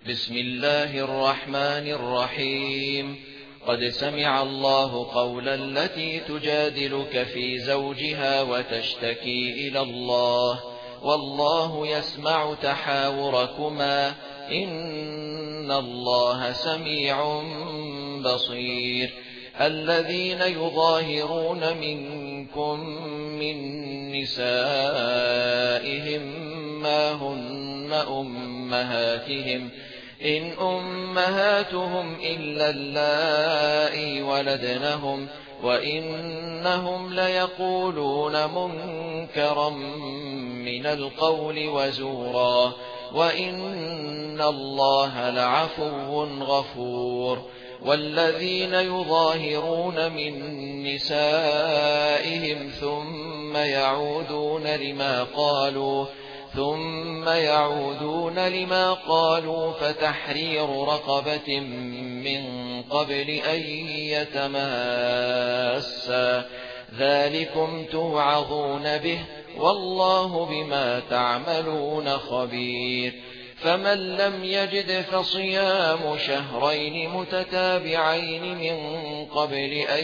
بسم الله الرحمن الرحيم. قد سمع الله قول التي تجادلك في زوجها وتشتكي إلى الله والله يسمع تحاوركما إن الله سميع بصير. الذين يظاهرون منكم من نسائهم ما هن أمهاتهم إن أمهاتهم إلا اللائي ولدنهم وإنهم ليقولون منكرا من القول وزورا وإن الله لعفو غفور. والذين يظاهرون من نسائهم ثم يعودون لما قالوا فتحرير رقبة من قبل أن يتماسا ذلكم توعظون به والله بما تعملون خبير. فمن لم يجد فصيام شهرين متتابعين من قبل أن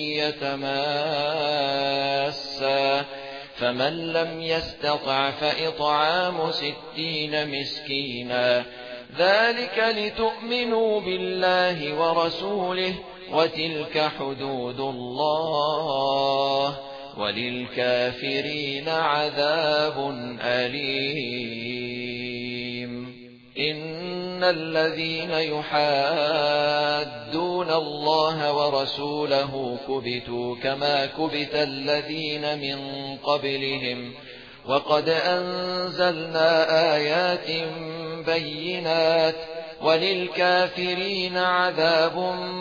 يتماسا فمن لم يستطع فإطعام 60 مسكينا ذلك لتؤمنوا بالله ورسوله وتلك حدود الله وللكافرين عذاب أليم. إن الذين يحادون الله ورسوله كبتوا كما كبت الذين من قبلهم وقد أنزلنا آيات بينات وللكافرين عذاب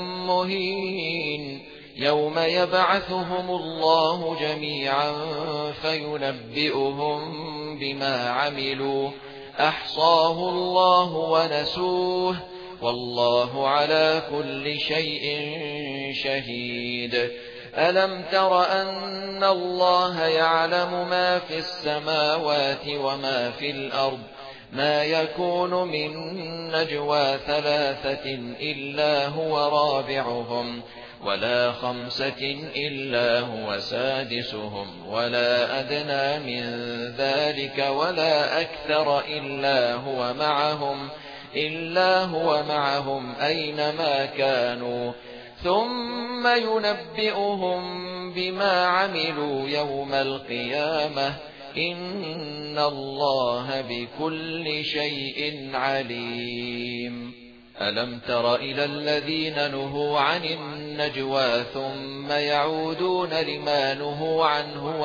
مهين. يوم يبعثهم الله جميعا فينبئهم بما عملوا أحصاه الله ونسوه والله على كل شيء شهيد. ألم تر أن الله يعلم ما في السماوات وما في الأرض ما يكون من نجوى 3 إلا هو رابعهم ولا 5 إلا هو سادسهم ولا أدنى من ذلك ولا أكثر إلا هو معهم أينما كانوا ثم ينبئهم بما عملوا يوم القيامة إن الله بكل شيء عليم. ألم تر إلى الذين نهوا عن النجوى ثم يعودون لما نهوا عنه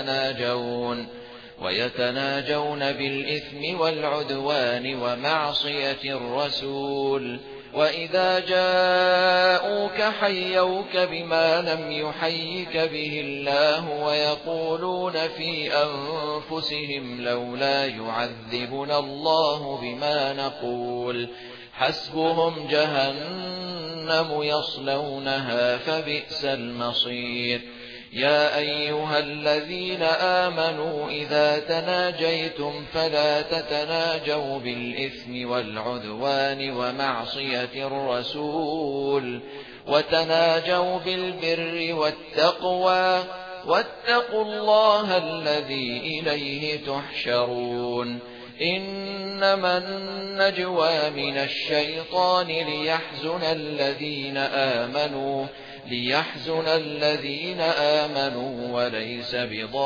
ويتناجون بالإثم والعدوان ومعصية الرسول وإذا جاءوك حيوك بما لم يحيك به الله ويقولون في أنفسهم لولا يعذبنا الله بما نقول حسبهم جهنم يصلونها فبئس المصير. يا أيها الذين آمنوا إذا تناجيتم فلا تتناجوا بالإثم والعدوان ومعصية الرسول وتناجوا بالبر والتقوى واتقوا الله الذي إليه تحشرون. إنما النجوى من الشيطان ليحزن الذين آمنوا وليس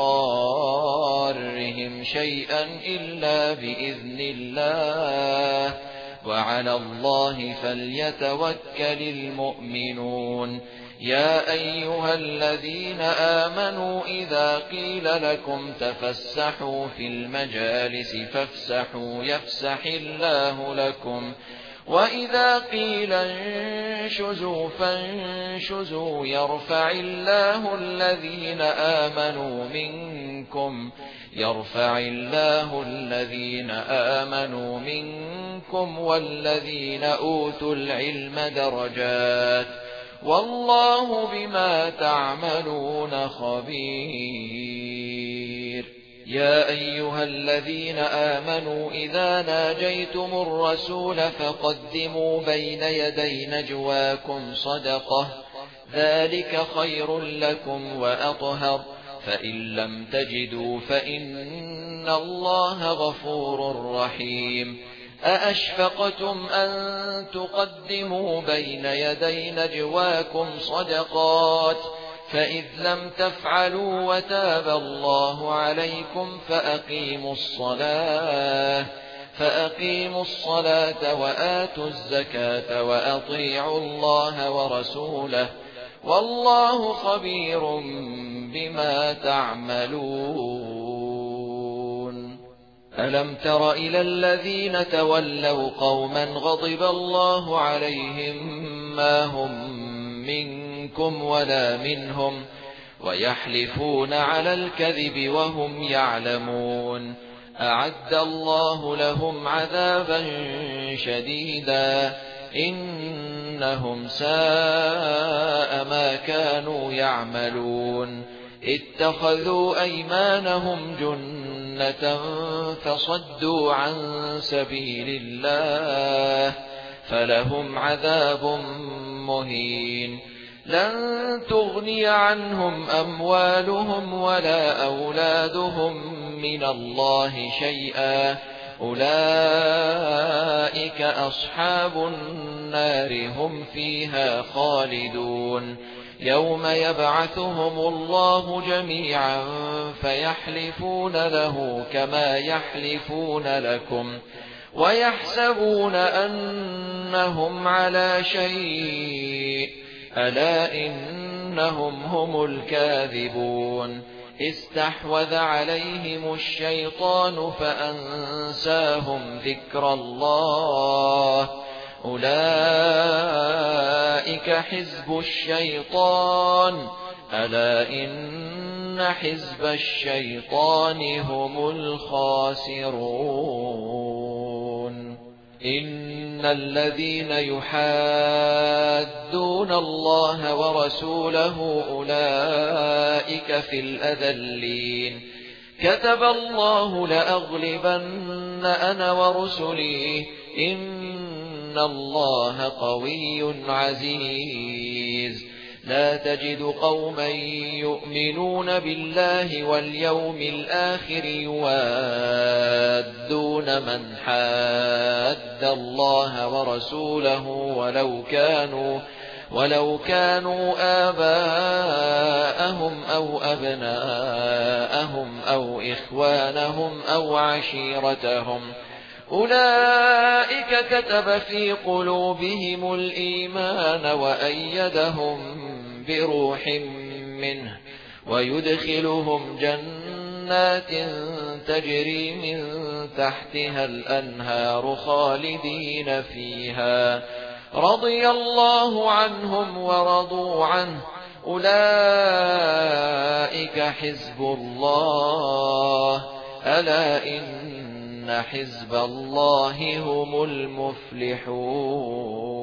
بضارهم شيئا إلا بإذن الله وعلى الله فليتوكل المؤمنون. يا أيها الذين آمنوا إذا قيل لكم تفسحوا في المجالس فافسحوا يفسح الله لكم وإذا قيل انشزوا فانشزوا يرفع الله الذين آمنوا منكم والذين أوتوا العلم درجات والله بما تعملون خبير. يا أيها الذين آمنوا إذا ناجيتم الرسول فقدموا بين يدي نجواكم صدقة ذلك خير لكم وأطهر فإن لم تجدوا فإن الله غفور رحيم أأشفقتم أن تقدموا بين يدي نجواكم صدقات فإذ لم تفعلوا وتاب الله عليكم فأقيموا الصلاة وآتوا الزكاة وأطيعوا الله ورسوله والله خبير بما تعملون ألم تر إلى الذين تولوا قوما غضب الله عليهم ما هم منكم ولا منهم ويحلفون على الكذب وهم يعلمون أعد الله لهم عذابا شديدا إنهم ساء ما كانوا يعملون اتخذوا أيمانهم جنة فصدوا عن سبيل الله فلهم عذاب مهين لن تغني عنهم أموالهم ولا أولادهم من الله شيئا أولئك أصحاب النار هم فيها خالدون يوم يبعثهم الله جميعا فيحلفون له كما يحلفون لكم ويحسبون أنهم على شيء ألا إنهم هم الكاذبون استحوذ عليهم الشيطان فأنساهم ذكر الله أولئك حزب الشيطان ألا إن حزب الشيطان هم الخاسرون إن الذين يحادون الله ورسوله أولئك في الأذلين كتب الله لأغلبن أنا ورسلي إن الله قوي عزيز لا تجد قوما يؤمنون بالله واليوم الآخر يوادون من حاد الله ورسوله ولو كانوا آباءهم أو أبناءهم أو إخوانهم أو عشيرتهم أولئك كتب في قلوبهم الإيمان وأيدهم بروح منه ويدخلهم جنات تجري من تحتها الأنهار خالدين فيها رضي الله عنهم ورضوا عنه أولئك حزب الله ألا إن حزب الله هم المفلحون